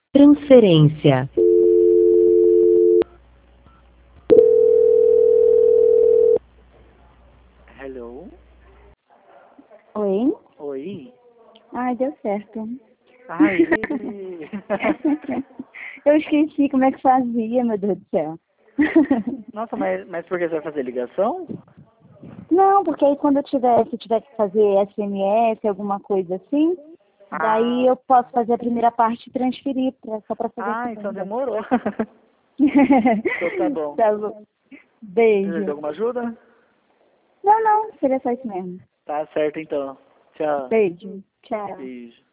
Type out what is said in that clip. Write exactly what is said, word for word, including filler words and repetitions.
Transferência. Hello? Oi? Oi? Ai, deu certo. Ai, Eu esqueci como é que fazia, meu Deus do céu. nossa, mas, mas por que você vai fazer ligação? Não, porque aí quando eu tiver, se eu tiver que fazer S M S, alguma coisa assim, daí Ah, eu posso fazer a primeira parte e transferir pra, só pra fazer a ah, então segunda. demorou. Então tá bom. Tá bom. Precisa de Beijo. alguma ajuda? Não, não, seria só isso mesmo. Tá certo então. Tchau. Beijo. Tchau. Beijo.